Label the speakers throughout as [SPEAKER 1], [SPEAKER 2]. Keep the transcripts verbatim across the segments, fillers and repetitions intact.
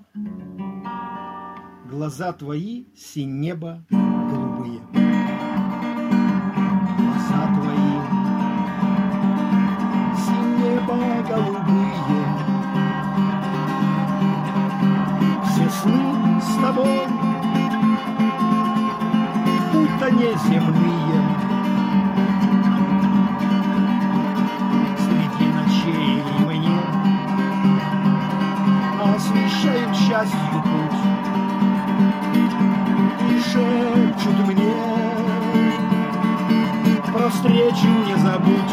[SPEAKER 1] Глаза твои синь неба голубые. Глаза твои синь неба голубые. Все сны с тобой будто неземные. Среди ночей мне освещают счастью путь и шепчут мне: про встречу не забудь.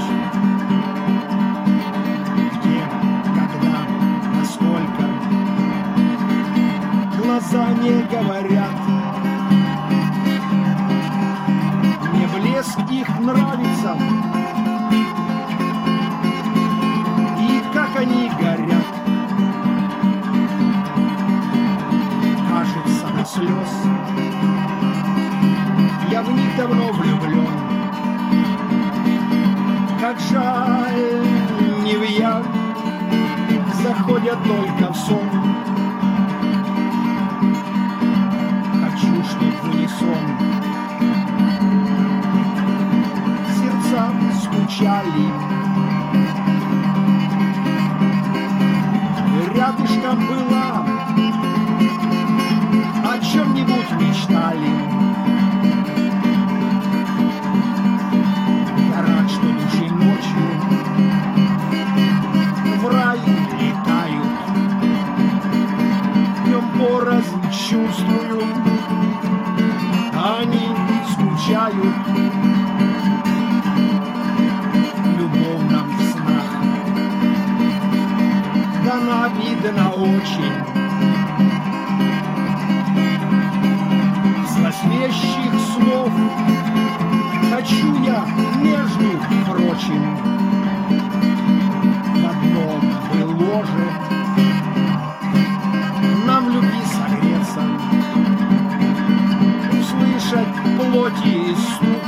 [SPEAKER 1] Где, когда, насколько глаза не говорят. Мне блеск их нравится, и как они горят. Кажется, до слез я в них давно влюблен. Как жаль, не в явь заходят только в сон. Хочу, чтоб в унисон сердца скучали. Рядышком была, о чем-нибудь мечтали. Я рад, что души ночью в рай летают. Днем порознь чувствую, они скучают. Любовь нам в снах дана, видна очень. Злосвещих слов хочу я, между прочим, в одном бы ложе нам любви согреться, услышать плоти стук,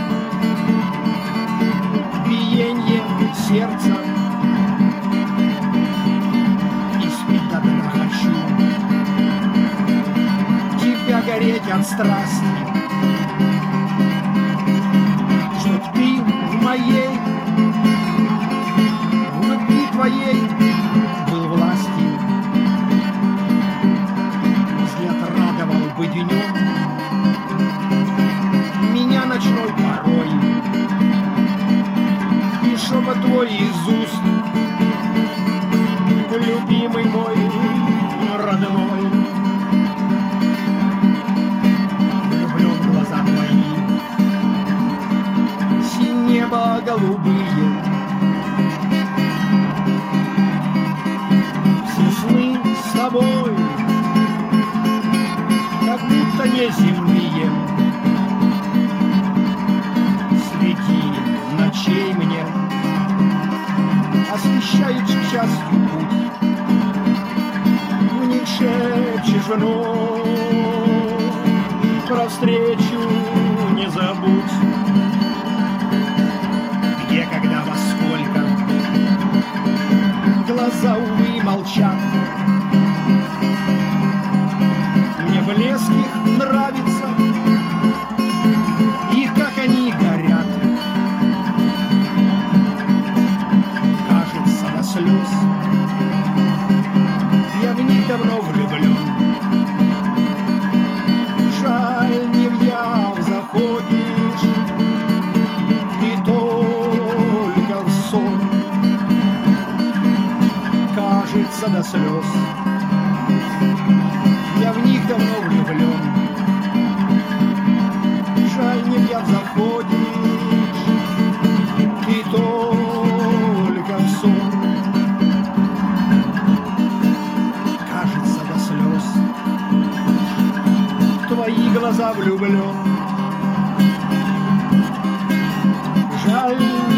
[SPEAKER 1] биенье сердца. И спить до дна хочу, тебя гореть от страсти, чтоб ты в моей, в любви твоей был властен. Взгляд радовал бы днем меня ночной порой, и шепот твой из уст: любимый мой, родной. Влюблен в глаза твои синь неба голубые. Все сны с тобой как будто неземные. Среди ночей мне освещают к счастью путь. В них шепчешь вновь: про встречу не забудь. Где, когда, во сколько глаза, увы, молчат. Мне блеск их нравится, и как они горят. Кажется, до слез я в них давно влюблен. Жаль, не в явь заходишь, и только в сон. Кажется, до слез я в них давно влюблен. Жаль, не в явь заходишь, и только в сон. Кажется, до слез твои глаза влюблен. Жаль,